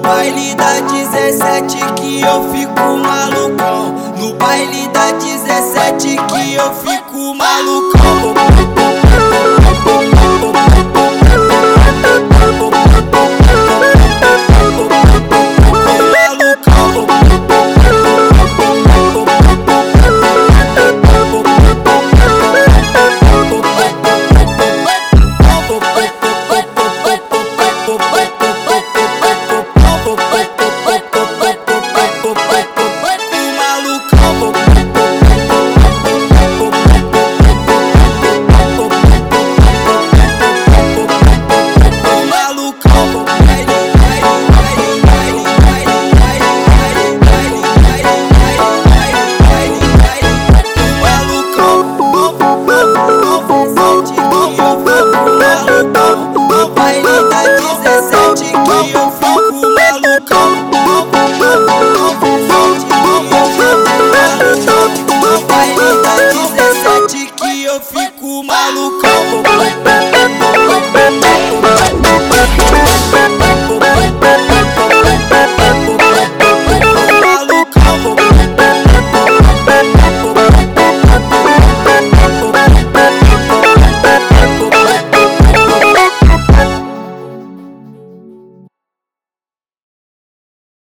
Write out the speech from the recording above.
baile da 17 que eu fico malucão. No baile da 17 que eu fico malucão. No baile da 17 que eu fico malucão. No baile da 17 que eu fico malucão.